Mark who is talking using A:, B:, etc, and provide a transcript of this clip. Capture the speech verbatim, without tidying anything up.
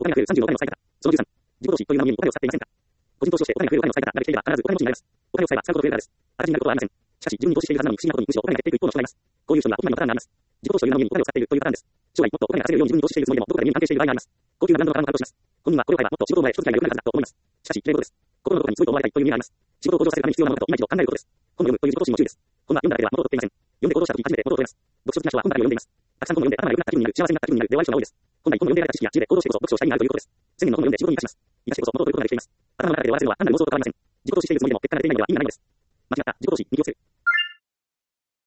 A: お金が増えるさんじゅうのお金を使い方。そのじゅうさん、自己投資という名の上にお金を使っていませんか。個人投資としてお金が増えるお金の使い方ができていれば必ずお金持ちになれます。お金を使えば使うことが増えるからです。赤字になることはありません。しかし、自分に投資しているはずなのに不思議なことにむしろお金が減っていく一方の人がいます。こういう人にはお金のパターンがあります。自己投資という名の上にお金を使っているというパターンです。将来もっとお金が稼げるように自分に投資しているつもりでもどこかで目に関係している場合があります。高級なブランドのカラーの格好をします。本人はこれを買えばもっと仕事を前へ一つぐらい良くなるはずだと思います。しかし、綺麗事です。心のどこかにすごいと思われたいという意味があります。仕事を向上させるために必要なものだと今一度考えることです。本を読むという自己投資にも注意です。本は読んだだけでは元を取っていません。読んで行動したときに初めて元を取れます。読書好きな人は本だけを読んでいます。たくさん本を読んで頭が良くなった気分になる、幸せになった気分になるで終わる人が多いです。本来本を読んで得られた知識や知恵で行動してこそ読書をした意味があるということです。千年の本を読んで仕事に生かします。生かしてこそ元を取ることができています。頭の中で終わらせるのは単なる妄想と変わりません。自己投資しているつもりでも結果が出ていないのでは意味がないのです。間違った自己投資に気をつける。